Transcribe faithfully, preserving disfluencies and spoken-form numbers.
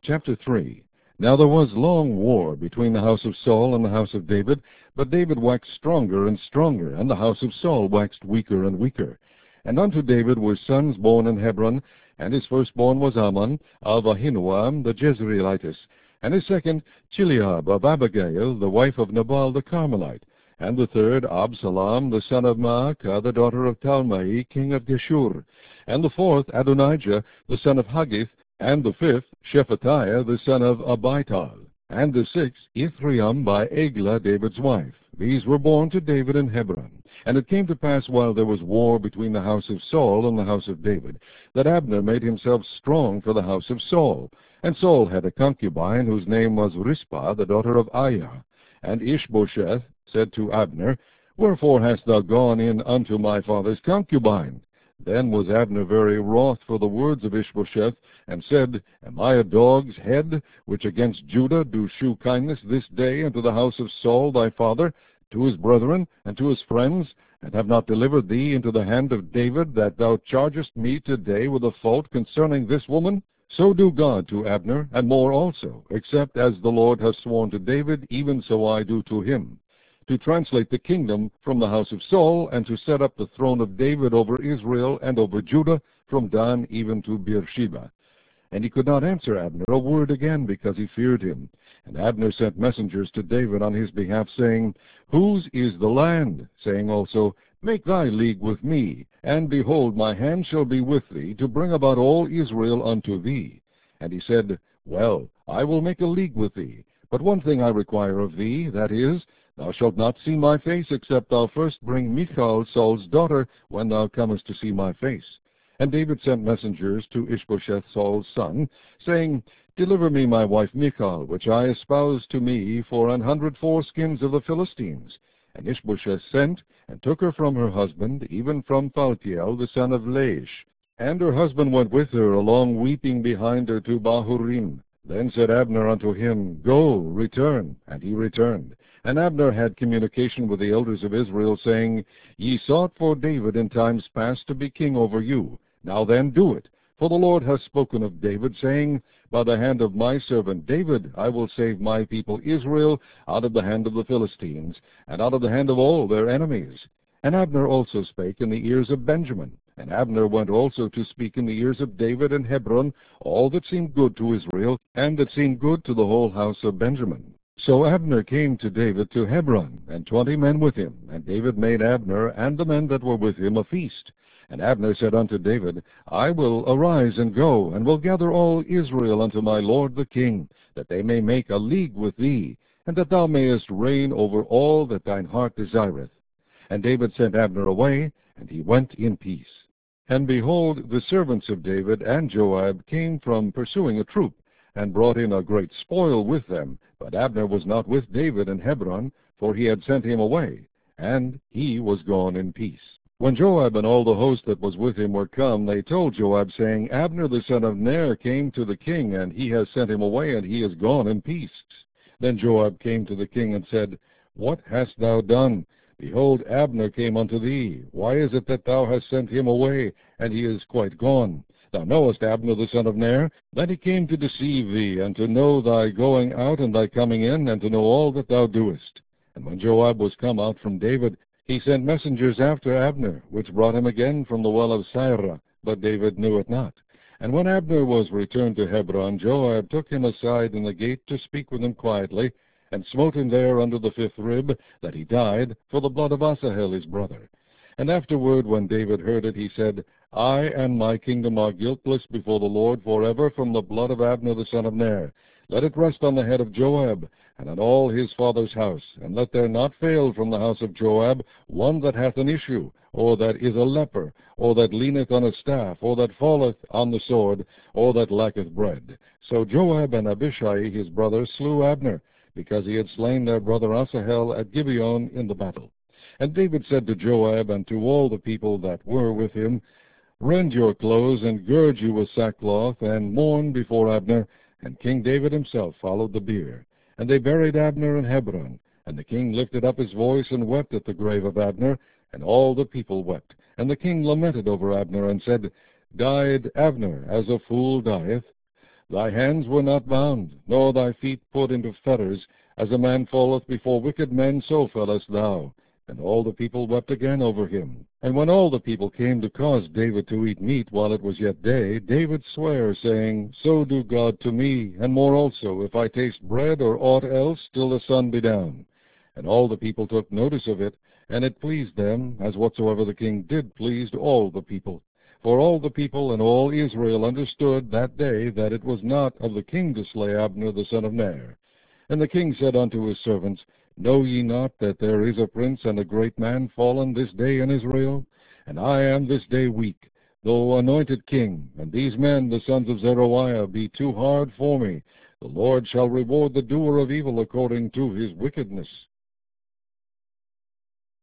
Chapter three. Now there was long war between the house of Saul and the house of David, but David waxed stronger and stronger, and the house of Saul waxed weaker and weaker. And unto David were sons born in Hebron, and his firstborn was Amnon of Ahinoam the Jezreelitess, and his second Chileab of Abigail, the wife of Nabal the Carmelite, and the third Absalom the son of Maacah, the daughter of Talmai, king of Geshur, and the fourth Adonijah the son of Haggith, and the fifth Shephatiah the son of Abital, and the sixth Ithream by Eglah David's wife. These were born to David in Hebron. And it came to pass, while there was war between the house of Saul and the house of David, that Abner made himself strong for the house of Saul. And Saul had a concubine whose name was Rizpah, the daughter of Aiah. And Ishbosheth said to Abner, Wherefore hast thou gone in unto my father's concubine? Then was Abner very wroth for the words of Ishbosheth, and said, Am I a dog's head, which against Judah do shew kindness this day unto the house of Saul thy father, to his brethren, and to his friends, and have not delivered thee into the hand of David, that thou chargest me today with a fault concerning this woman? So do God to Abner, and more also, except as the Lord hath sworn to David, even so I do to him, to translate the kingdom from the house of Saul, and to set up the throne of David over Israel and over Judah, from Dan even to Beersheba. And he could not answer Abner a word again, because he feared him. And Abner sent messengers to David on his behalf, saying, Whose is the land? Saying also, Make thy league with me, and behold, my hand shall be with thee, to bring about all Israel unto thee. And he said, Well, I will make a league with thee. But one thing I require of thee, that is, thou shalt not see my face, except thou first bring Michal, Saul's daughter, when thou comest to see my face. And David sent messengers to Ishbosheth Saul's son, saying, Deliver me my wife Michal, which I espoused to me for an hundred foreskins of the Philistines. And Ishbosheth sent, and took her from her husband, even from Phaltiel the son of Laish. And her husband went with her, along weeping behind her to Bahurim. Then said Abner unto him, Go, return. And he returned. And Abner had communication with the elders of Israel, saying, Ye sought for David in times past to be king over you. Now then do it. For the Lord hath spoken of David, saying, By the hand of my servant David I will save my people Israel out of the hand of the Philistines, and out of the hand of all their enemies. And Abner also spake in the ears of Benjamin. And Abner went also to speak in the ears of David in Hebron all that seemed good to Israel, and that seemed good to the whole house of Benjamin. So Abner came to David to Hebron, and twenty men with him. And David made Abner and the men that were with him a feast. And Abner said unto David, I will arise and go, and will gather all Israel unto my lord the king, that they may make a league with thee, and that thou mayest reign over all that thine heart desireth. And David sent Abner away, and he went in peace. And behold, the servants of David and Joab came from pursuing a troop, and brought in a great spoil with them. But Abner was not with David in Hebron, for he had sent him away, and he was gone in peace. When Joab and all the host that was with him were come, they told Joab, saying, Abner the son of Ner came to the king, and he has sent him away, and he is gone in peace. Then Joab came to the king and said, What hast thou done? Behold, Abner came unto thee. Why is it that thou hast sent him away, and he is quite gone? Thou knowest Abner the son of Ner, that he came to deceive thee, and to know thy going out and thy coming in, and to know all that thou doest. And when Joab was come out from David, he sent messengers after Abner, which brought him again from the well of Sirah, but David knew it not. And when Abner was returned to Hebron, Joab took him aside in the gate to speak with him quietly, and smote him there under the fifth rib, that he died, for the blood of Asahel his brother. And afterward, when David heard it, he said, I and my kingdom are guiltless before the Lord forever from the blood of Abner the son of Ner. Let it rest on the head of Joab, and on all his father's house, and let there not fail from the house of Joab one that hath an issue, or that is a leper, or that leaneth on a staff, or that falleth on the sword, or that lacketh bread. So Joab and Abishai his brother slew Abner, because he had slain their brother Asahel at Gibeon in the battle. And David said to Joab and to all the people that were with him, Rend your clothes, and gird you with sackcloth, and mourn before Abner. And King David himself followed the bier. And they buried Abner in Hebron. And the king lifted up his voice and wept at the grave of Abner, and all the people wept. And the king lamented over Abner, and said, Died Abner as a fool dieth? Thy hands were not bound, nor thy feet put into fetters. As a man falleth before wicked men, so fellest thou. And all the people wept again over him. And when all the people came to cause David to eat meat while it was yet day, David sware, saying, So do God to me, and more also, if I taste bread or aught else, till the sun be down. And all the people took notice of it, and it pleased them, as whatsoever the king did pleased all the people. For all the people and all Israel understood that day that it was not of the king to slay Abner the son of Ner. And the king said unto his servants, Know ye not that there is a prince and a great man fallen this day in Israel? And I am this day weak, though anointed king, and these men, the sons of Zeruiah, be too hard for me. The Lord shall reward the doer of evil according to his wickedness.